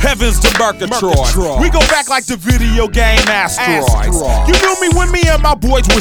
heavens to Murgatroyd. We go back like the video game Asteroids. You knew me when me and my boys was